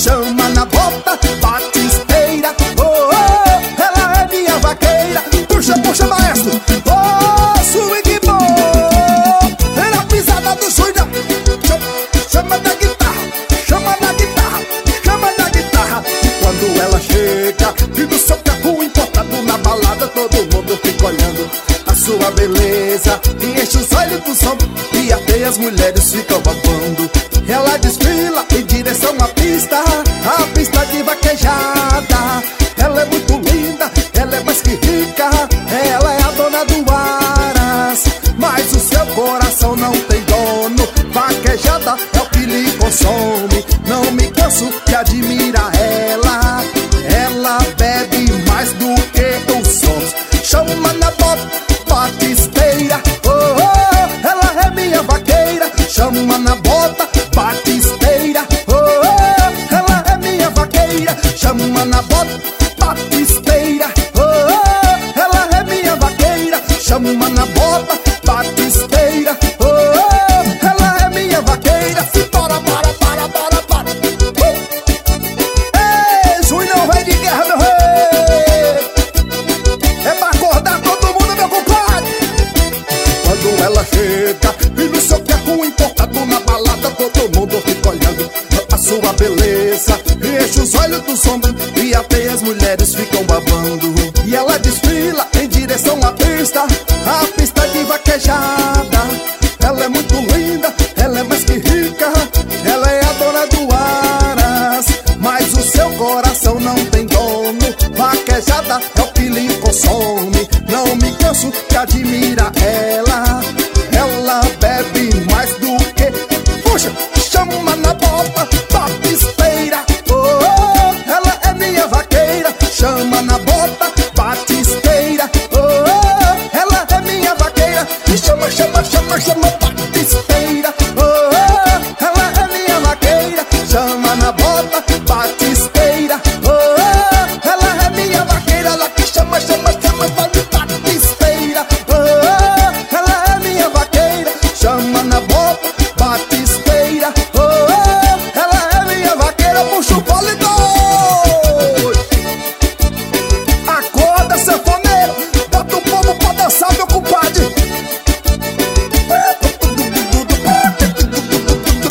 chama na bota, batisteira. Oh, oh, ela é minha vaqueira. Puxa, puxa, maestro. Oh, swing bom. É na pisada do swing. Chama na guitarra, chama na guitarra, chama na guitarra. Quando ela chega e no seu carro importado na balada, todo mundo fica olhando a sua beleza e enche os olhos do som, e até as mulheres ficam babando. Ela desfila em direção à pista, a pista de vaquejada. Ela é muito linda, ela é mais que rica, ela é a dona do Aras, mas o seu coração não tem dono. Vaquejada é o que lhe consome. Não me canso de admirar ela. Ela bebe mais do que os sons. Chama na bota, batisteira. Oh, oh, ela é minha vaqueira. Chama na bota, batisteira. Oh, oh, ela é minha vaqueira. Chama na bota, batisteira. Oh, oh, ela é minha vaqueira. Chama na bota, batisteira. Oh, oh, ela é minha vaqueira. Para. Ei, Júnior, não vem de guerra, meu rei. É pra acordar todo mundo, meu compadre. Quando ela chega e no seu carro importado na balada, todo mundo fica olhando a sua beleza, enche os olhos do sombra, e até as mulheres ficam babando. E ela desfila em direção à pista, a pista de vaquejada. Ela é muito linda, ela é mais que rica, ela é a dona do Aras, mas o seu coração não tem dono. Vaquejada é o que lhe consome. Não me canso de admirar ela. Ela bebe mais do que... Puxa, chama na bota, batisteira. Oh, oh, ela é minha vaqueira. Chama na bota, batisteira. Oh, oh, ela é minha vaqueira. E chama, batisteira. Oh, oh, ela é minha vaqueira. Chama na bota, batisteira. Oh, oh, ela é minha vaqueira. Ela que chama, batisteira. Oh, oh, ela é minha vaqueira. Chama na bota, batisteira. Oh, oh, ela é minha vaqueira. Puxa o fole dois. Acorda, sanfoneiro. Bota o povo pra dançar, meu compadre.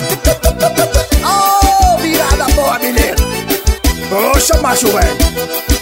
Oh, virada boa, menino. Oxa, macho, velho.